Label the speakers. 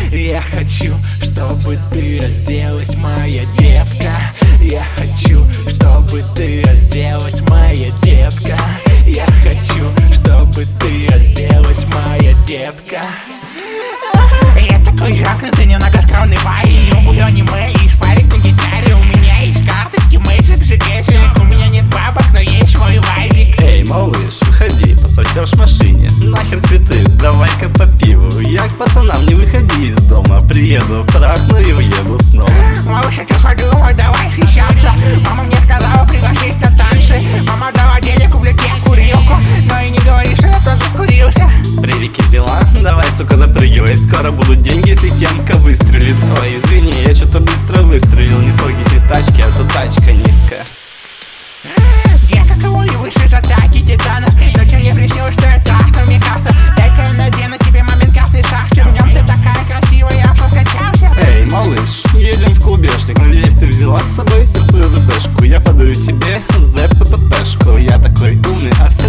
Speaker 1: Я хочу, чтобы ты разделась, моя детка. Я хочу, чтобы ты разделась, моя детка. Я хочу, чтобы ты разделась, моя детка.
Speaker 2: Я такой жакнутый, немного скромный парень. Люблю аниме и шпарик на гитаре. У меня есть карточки, мэджик, жигешек. У меня нет бабок, но есть мой вайбик.
Speaker 3: Эй, малыш, выходи, пососешь в машине. Нахер цветы, давай-ка по пиву. Я к пацанам, не выходи из дома. Приеду, трахну и уеду снова.
Speaker 2: Малыш, я подумал, давай встречаться. Мама мне сказала пригласить на танцы. Мама дала денег, увлекет курилку. Но и не говори, что я тоже скурился.
Speaker 3: Призики взяла? Давай, сука, запрыгивай. Скоро будут деньги, если темка выстрелит. Ой, извини, я что-то быстро выстрелил. Не споргите из тачки, а то тачка низкая.
Speaker 2: Я каково и выше за атаки титанов. Ночью мне приснилось, что я трахну Микаса. Дай-ка я надену тебе момент красной шахты. В нем ты такая красивая, я проскачался.
Speaker 3: Эй, малыш, едем в клубешник. Надеюсь, ты взяла с собой всю свою ЗПшку. Я подарю тебе ЗПППшку. Я такой умный, а все